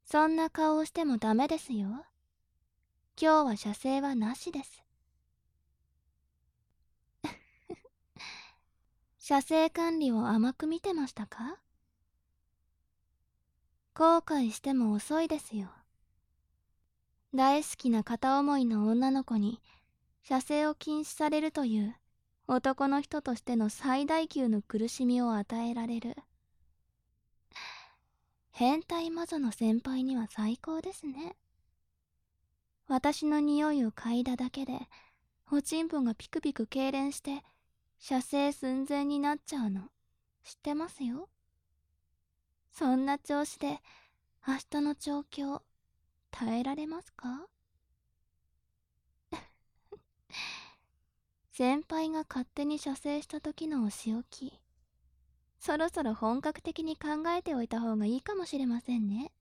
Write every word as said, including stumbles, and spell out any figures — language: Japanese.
そんな顔をしてもダメですよ。今日は射精はなしです。射精管理を甘く見てましたか？後悔しても遅いですよ。大好きな片思いの女の子に射精を禁止されるという男の人としての最大級の苦しみを与えられる変態魔女の先輩には最高ですね。私の匂いを嗅いだだけでおちんぽがピクピク痙攣して射精寸前になっちゃうの知ってますよ。そんな調子で明日の調教耐えられますか？先輩が勝手に射精した時のお仕置き、そろそろ本格的に考えておいた方がいいかもしれませんね。